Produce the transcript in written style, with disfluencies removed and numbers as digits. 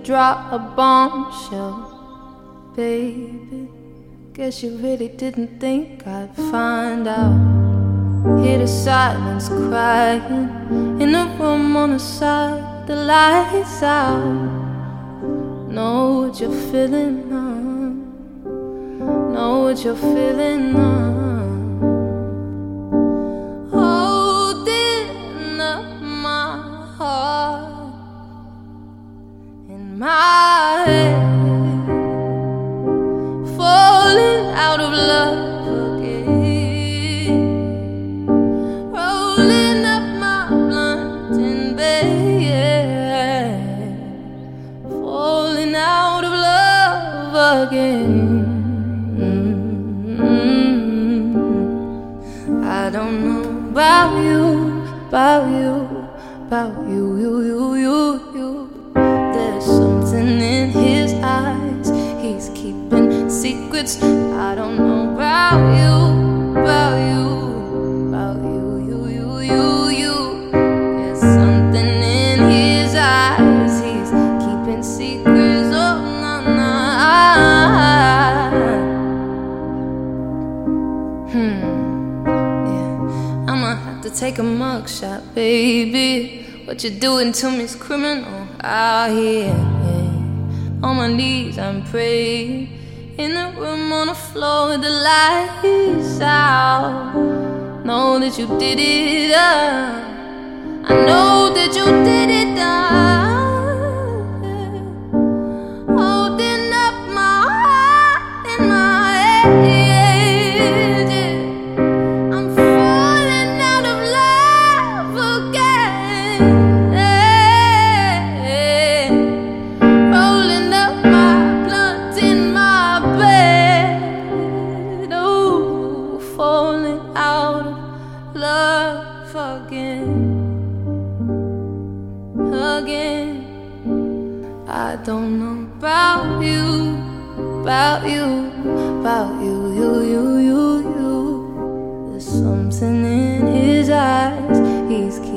drop a bombshell. Baby, guess you really didn't think I'd find out. Hear the silence crying in the room on the side, the lights out. Know what you're feeling now. Know what you're feeling now. Holding up my heart in my head, falling out of love again, rolling up my blunt in bed, falling out of love again. I don't know about you, about you, about you, you. There's something in his eyes, he's keeping secrets. I don't know about you, about you, about you. There's something in his eyes, he's keeping secrets. Oh, nah. I'ma have to take a mugshot, baby. What you're doing to me's criminal out here, yeah. On my knees I'm praying, in the room on the floor with the lights out. Know that you did it, I know that you did it, holding up my heart in my head, yeah. I'm falling out of love again, yeah. Rolling up my blunt in my bed, oh, falling out of love again. I don't know about you, about you, about you. There's something in his eyes, he's